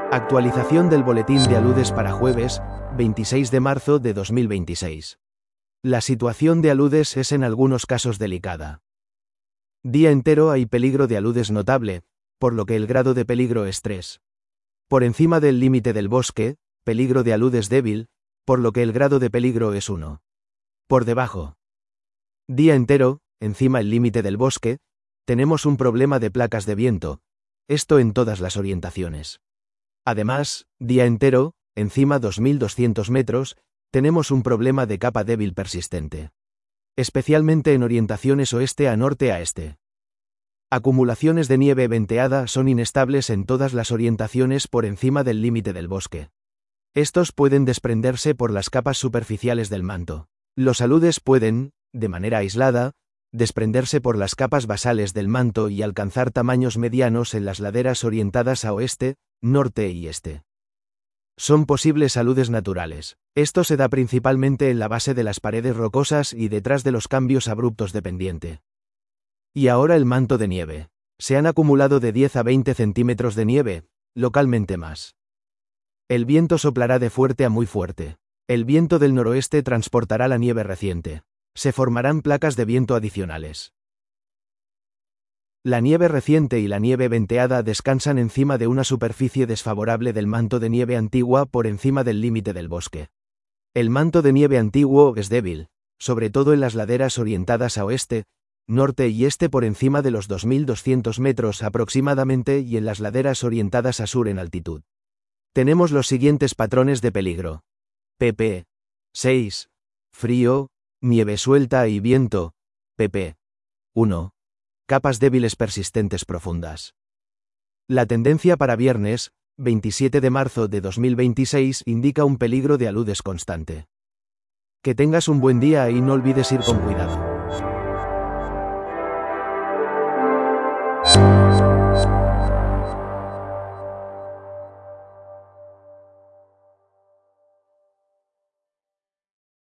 Actualización del boletín de aludes para jueves, 26 de marzo de 2026. La situación de aludes es en algunos casos delicada. Día entero hay peligro de aludes notable, por lo que el grado de peligro es 3. Por encima del límite del bosque, peligro de aludes débil, por lo que el grado de peligro es 1. Por debajo. Día entero, encima el límite del bosque, tenemos un problema de placas de viento, esto en todas las orientaciones. Además, día entero, encima 2200 metros, tenemos un problema de capa débil persistente. Especialmente en orientaciones oeste a norte a este. Acumulaciones de nieve venteada son inestables en todas las orientaciones por encima del límite del bosque. Estos pueden desprenderse por las capas superficiales del manto. Los aludes pueden, de manera aislada, desprenderse por las capas basales del manto y alcanzar tamaños medianos en las laderas orientadas a oeste, norte y este. Son posibles aludes naturales. Esto se da principalmente en la base de las paredes rocosas y detrás de los cambios abruptos de pendiente. Y ahora el manto de nieve. Se han acumulado de 10 a 20 centímetros de nieve, localmente más. El viento soplará de fuerte a muy fuerte. El viento del noroeste transportará la nieve reciente. Se formarán placas de viento adicionales. La nieve reciente y la nieve venteada descansan encima de una superficie desfavorable del manto de nieve antigua por encima del límite del bosque. El manto de nieve antiguo es débil, sobre todo en las laderas orientadas a oeste, norte y este por encima de los 2200 metros aproximadamente y en las laderas orientadas a sur en altitud. Tenemos los siguientes patrones de peligro. pp. 6. Frío, nieve suelta y viento. pp. 1. Capas débiles persistentes profundas. La tendencia para viernes, 27 de marzo de 2026 indica un peligro de aludes constante. Que tengas un buen día y no olvides ir con cuidado.